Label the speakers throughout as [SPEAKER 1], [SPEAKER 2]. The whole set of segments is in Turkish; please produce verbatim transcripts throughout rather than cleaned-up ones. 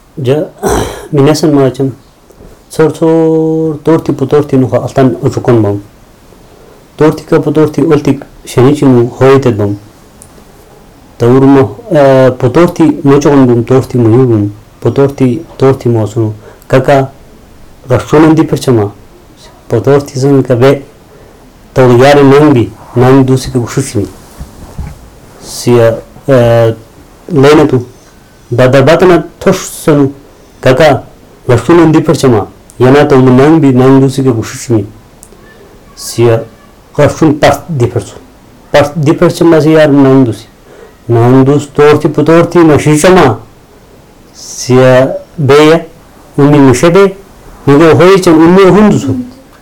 [SPEAKER 1] Ja minasan macam sor sor torti putorti no altan ufukon bam torti ka putorti ultik shenichinu hoytet bam tawurmo putorti mochon bum torti muyum putorti torti mosu kaka rashtonan di perchama putorti sun ka be tawyare nambi nam dusi ka shushmi sia lenatu Dada batana toshsanu kaka rashtonan di perchama yana tawlu nambi nam dusi ka shushmi sia rashton part di perso part di perchama sia nam dusi Nandus torti putorti mashishama sia beya umi mushebe nigo hoyichan umi hundusu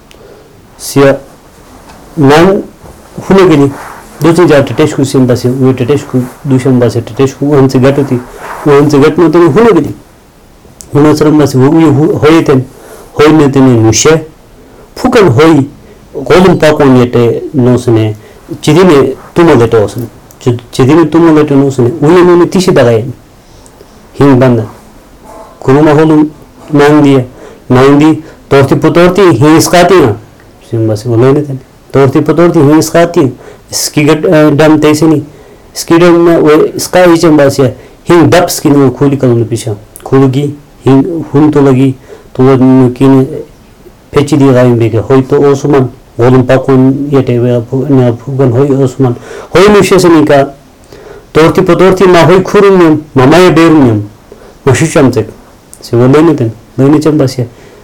[SPEAKER 1] sia nan hunegini dusin ja teteshku simbasi u teteshku dushan basi teteshku onse gatuti onse gatno tani hunegini hunasram basi u hoyiten hoynetini mushe fukan hoy golum pakon yete nosne chidine tumolete osne Chedini tumo leto nusne uye nune tishi dagayen hing banda kuruma holum nangdi nangdi torti putorti hing skati na simbasi olene tane torti putorti hing skati skigat dam tesini skidam we sky chambasi hing dap skin khuli kalun pisha khulugi hing hun to lagi to kin pechi di gaim bege hoyto osman golum pakun yete we na fugan hoy osman hoy nushesani ka torti potorti ma hoy khurun mamaya berun mashishamtek se wolene ten lene chambasia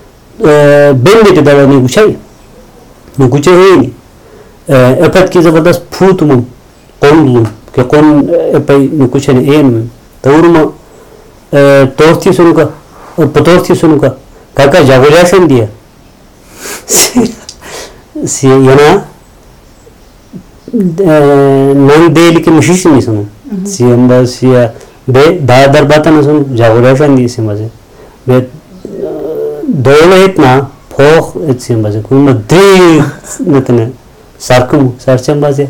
[SPEAKER 1] bende te dala ni guchai ni guchai epat ki zabadas futum qondum ke qon epay ni kuchani en tawruma torti sunuka potorti sunuka kaka jagolashan dia si yana nan deli ke mushish ni sunu si amba si be da dar batana sunu jagolashan di simaze be dole etna pokh et simaze kuma de netne sarkum sarcham baze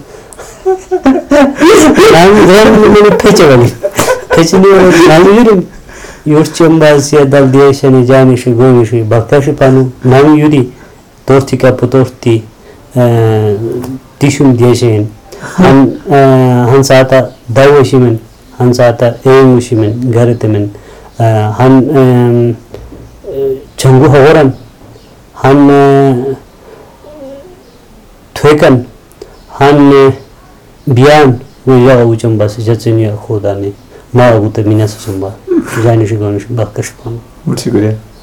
[SPEAKER 1] nan nan ne peche wali peche ni nan yuri yurcham baze dal diye shani jani shi goni shi baktashi panu nan yuri torti ka putorti tishum diyeshen han han saata dawashimen han saata emushimen garitemen han changu horan han twekan han biyan wo ya ujam bas jachniya khoda ne ma gute minasa sumba jani shi gonish bakkash pan
[SPEAKER 2] Muito obrigado.